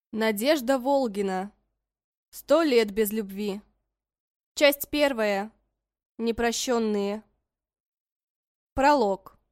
Надежда Волгина. 100 лет без любви. Часть первая. Непрощенные. Пролог.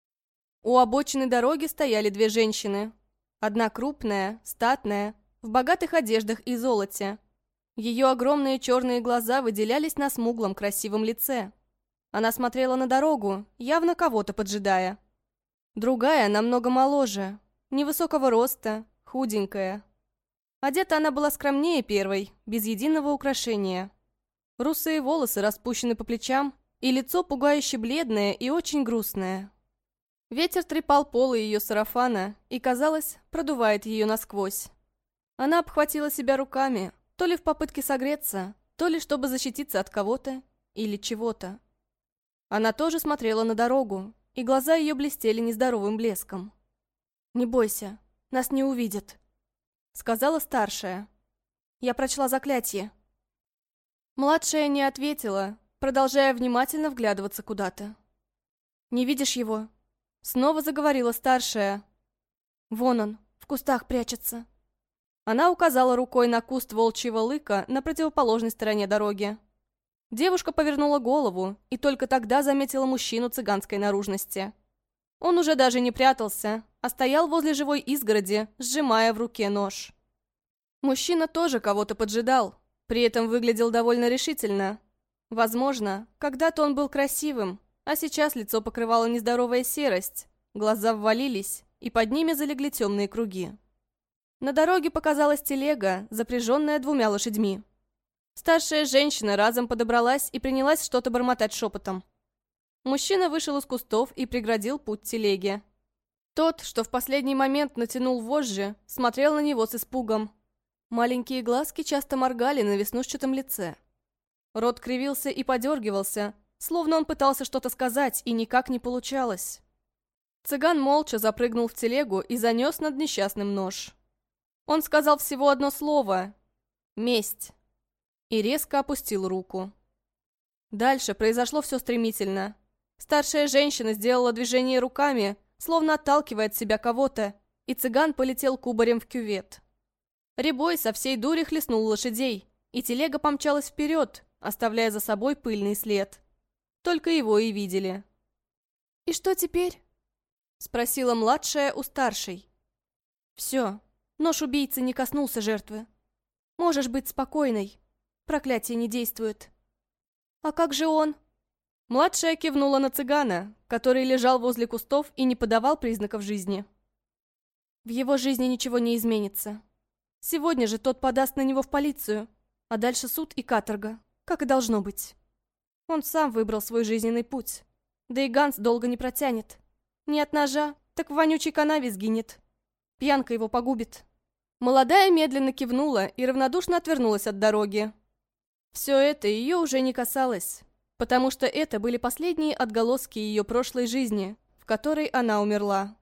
У обочины дороги стояли две женщины. Одна крупная, статная, в богатых одеждах и золоте. Ее огромные черные глаза выделялись на смуглом красивом лице. Она смотрела на дорогу, явно кого-то поджидая. Другая намного моложе, невысокого роста, худенькая. Одета она была скромнее первой, без единого украшения. Русые волосы распущены по плечам, и лицо пугающе бледное и очень грустное. Ветер трепал полы ее сарафана и, казалось, продувает ее насквозь. Она обхватила себя руками, то ли в попытке согреться, то ли чтобы защититься от кого-то или чего-то. Она тоже смотрела на дорогу, и глаза ее блестели нездоровым блеском. «Не бойся, нас не увидят», — сказала старшая. «Я прочла заклятие». Младшая не ответила, продолжая внимательно вглядываться куда-то. «Не видишь его?» Снова заговорила старшая. «Вон он, в кустах прячется». Она указала рукой на куст волчьего лыка на противоположной стороне дороги. Девушка повернула голову и только тогда заметила мужчину цыганской наружности. Он уже даже не прятался, а стоял возле живой изгороди, сжимая в руке нож. Мужчина тоже кого-то поджидал, при этом выглядел довольно решительно. Возможно, когда-то он был красивым, а сейчас лицо покрывало нездоровая серость, глаза ввалились, и под ними залегли темные круги. На дороге показалась телега, запряженная 2 лошадьми. Старшая женщина разом подобралась и принялась что-то бормотать шепотом. Мужчина вышел из кустов и преградил путь телеге. Тот, что в последний момент натянул вожжи, смотрел на него с испугом. Маленькие глазки часто моргали на веснушчатом лице. Рот кривился и подергивался, словно он пытался что-то сказать, и никак не получалось. Цыган молча запрыгнул в телегу и занес над несчастным нож. Он сказал всего одно слово «Месть» и резко опустил руку. Дальше произошло все стремительно. Старшая женщина сделала движение руками, словно отталкивая от себя кого-то, и цыган полетел кубарем в кювет. Рябой со всей дури хлестнул лошадей, и телега помчалась вперед, оставляя за собой пыльный след. Только его и видели. «И что теперь?» — спросила младшая у старшей. «Все, нож убийцы не коснулся жертвы. Можешь быть спокойной. Проклятие не действует». «А как же он?» Младшая кивнула на цыгана, который лежал возле кустов и не подавал признаков жизни. «В его жизни ничего не изменится. Сегодня же тот подаст на него в полицию, а дальше суд и каторга, как и должно быть. Он сам выбрал свой жизненный путь. Да и Ганс долго не протянет. Не от ножа, так в вонючей канаве сгинет. Пьянка его погубит». Молодая медленно кивнула и равнодушно отвернулась от дороги. Все это ее уже не касалось, потому что это были последние отголоски ее прошлой жизни, в которой она умерла.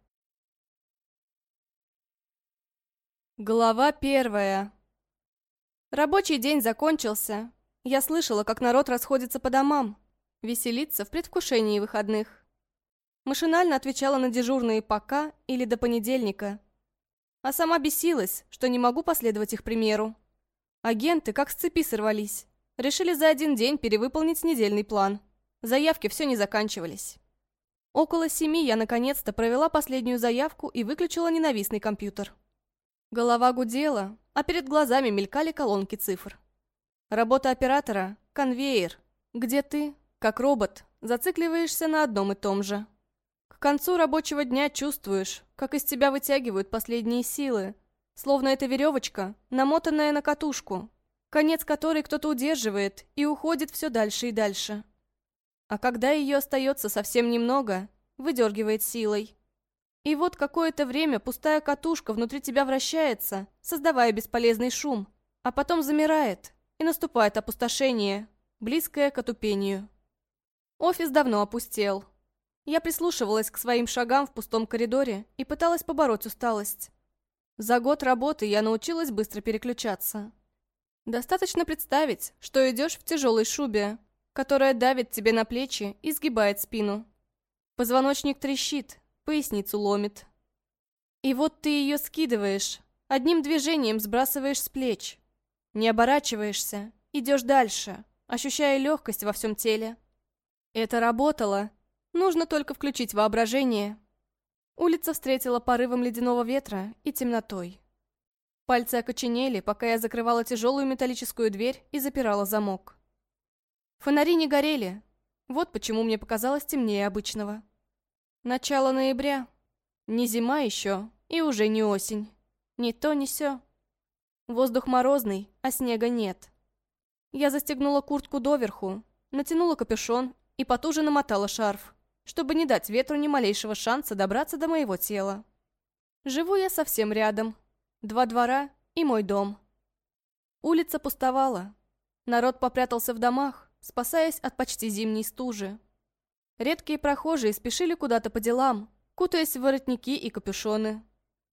Глава 1. Рабочий день закончился. Я слышала, как народ расходится по домам, веселится в предвкушении выходных. Машинально отвечала на дежурные «пока» или «до понедельника». А сама бесилась, что не могу последовать их примеру. Агенты как с цепи сорвались. Решили за один день перевыполнить недельный план. Заявки все не заканчивались. Около 7 я наконец-то провела последнюю заявку и выключила ненавистный компьютер. Голова гудела, а перед глазами мелькали колонки цифр. Работа оператора — конвейер, где ты, как робот, зацикливаешься на одном и том же. К концу рабочего дня чувствуешь, как из тебя вытягивают последние силы, словно это веревочка, намотанная на катушку, конец которой кто-то удерживает и уходит все дальше и дальше. А когда ее остается совсем немного, выдергивает силой. И вот какое-то время пустая катушка внутри тебя вращается, создавая бесполезный шум, а потом замирает, и наступает опустошение, близкое к отупению. Офис давно опустел. Я прислушивалась к своим шагам в пустом коридоре и пыталась побороть усталость. За год работы я научилась быстро переключаться. Достаточно представить, что идешь в тяжелой шубе, которая давит тебе на плечи и сгибает спину. Позвоночник трещит, поясницу ломит. И вот ты ее скидываешь, Одним движением сбрасываешь с плеч. Не оборачиваешься, идешь дальше, ощущая легкость во всем теле. Это работало. Нужно только включить воображение. Улица встретила порывом ледяного ветра и темнотой. Пальцы окоченели, пока я закрывала тяжелую металлическую дверь и запирала замок. Фонари не горели. Вот почему мне показалось темнее обычного. Начало ноября. Не зима еще, и уже не осень. Ни то, ни сё. Воздух морозный, а снега нет. Я застегнула куртку доверху, натянула капюшон и потуже намотала шарф, чтобы не дать ветру ни малейшего шанса добраться до моего тела. Живу я совсем рядом. 2 двора и мой дом. Улица пустовала. Народ попрятался в домах, спасаясь от почти зимней стужи. Редкие прохожие спешили куда-то по делам, кутаясь в воротники и капюшоны.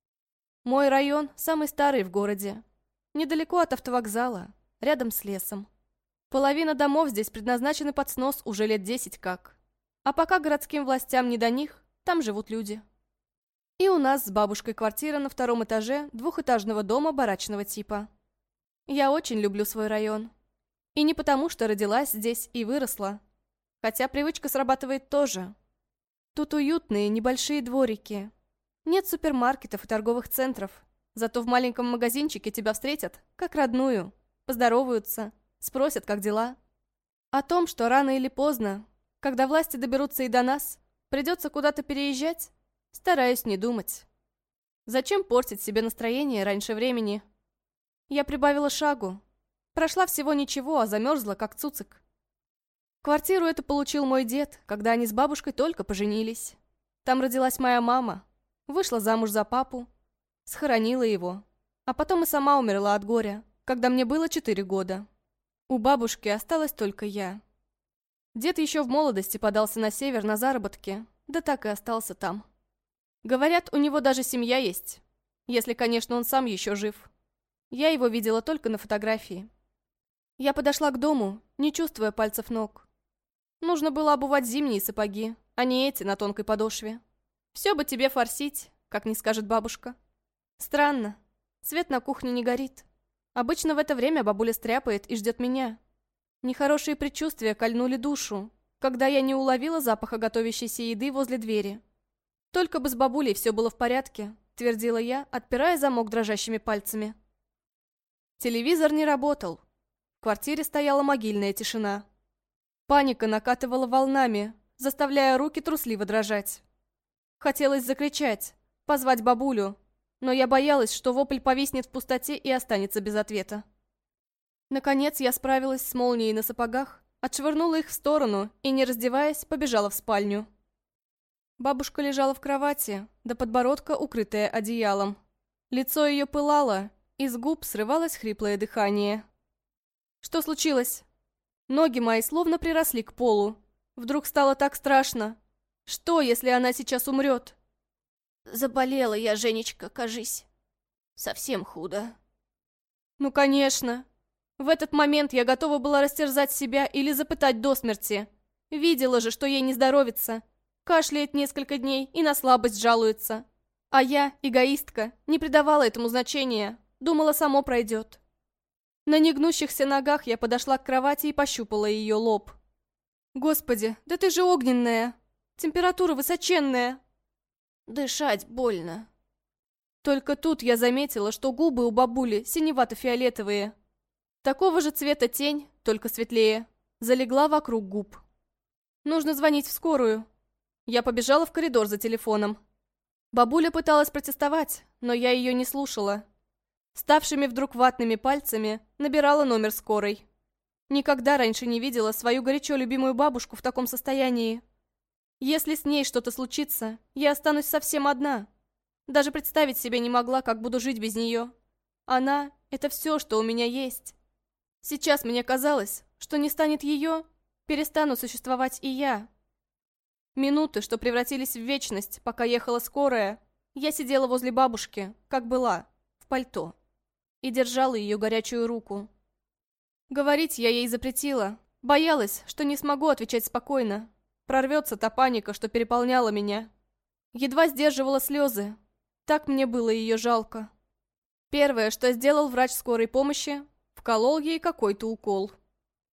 Мой район самый старый в городе. Недалеко от автовокзала, рядом с лесом. Половина домов здесь предназначены под снос уже лет 10 как. А пока городским властям не до них, там живут люди. И у нас с бабушкой квартира на 2-м этаже двухэтажного дома барачного типа. Я очень люблю свой район. И не потому, что родилась здесь и выросла. Хотя привычка срабатывает тоже. Тут уютные небольшие дворики. Нет супермаркетов и торговых центров. Зато в маленьком магазинчике тебя встретят, как родную. Поздороваются, спросят, как дела. О том, что рано или поздно, когда власти доберутся и до нас, придется куда-то переезжать, стараюсь не думать. Зачем портить себе настроение раньше времени? Я прибавила шагу. Прошла всего ничего, а замерзла, как цуцик. Квартиру эту получил мой дед, когда они с бабушкой только поженились. Там родилась моя мама, вышла замуж за папу, схоронила его, а потом и сама умерла от горя, когда мне было 4 года. У бабушки осталась только я. Дед еще в молодости подался на север на заработки, да так и остался там. Говорят, у него даже семья есть, если, конечно, он сам еще жив. Я его видела только на фотографии. Я подошла к дому, не чувствуя пальцев ног. Нужно было обувать зимние сапоги, а не эти на тонкой подошве. Все бы тебе форсить, как не скажет бабушка. Странно, свет на кухне не горит. Обычно в это время бабуля стряпает и ждет меня. Нехорошие предчувствия кольнули душу, когда я не уловила запаха готовящейся еды возле двери. Только бы с бабулей все было в порядке, твердила я, отпирая замок дрожащими пальцами. Телевизор не работал. В квартире стояла могильная тишина. Паника накатывала волнами, заставляя руки трусливо дрожать. Хотелось закричать, позвать бабулю, но я боялась, что вопль повиснет в пустоте и останется без ответа. Наконец я справилась с молнией на сапогах, отшвырнула их в сторону и, не раздеваясь, побежала в спальню. Бабушка лежала в кровати, до подбородка укрытая одеялом. Лицо ее пылало, из губ срывалось хриплое дыхание. Что случилось? Ноги мои словно приросли к полу. Вдруг стало так страшно. Что, если она сейчас умрет? Заболела я, Женечка, кажись. Совсем худо. Ну, конечно. В этот момент я готова была растерзать себя или запытать до смерти. Видела же, что ей не здоровится. Кашляет несколько дней и на слабость жалуется. А я, эгоистка, не придавала этому значения. Думала, само пройдет. На негнущихся ногах я подошла к кровати и пощупала ее лоб. Господи, да ты же огненная. Температура высоченная. Дышать больно. Только тут я заметила, что губы у бабули синевато-фиолетовые. Такого же цвета тень, только светлее, залегла вокруг губ. Нужно звонить в скорую. Я побежала в коридор за телефоном. Бабуля пыталась протестовать, но я ее не слушала. Ставшими вдруг ватными пальцами набирала номер скорой. Никогда раньше не видела свою горячо любимую бабушку в таком состоянии. Если с ней что-то случится, я останусь совсем одна. Даже представить себе не могла, как буду жить без нее. Она — это все, что у меня есть. Сейчас мне казалось, что не станет ее, перестану существовать и я. Минуты, что превратились в вечность, пока ехала скорая, я сидела возле бабушки, как была, в пальто, и держала ее горячую руку. Говорить я ей запретила, боялась, что не смогу отвечать спокойно. Прорвется та паника, что переполняла меня. Едва сдерживала слезы. Так мне было ее жалко. Первое, что сделал врач скорой помощи, вколол ей какой-то укол.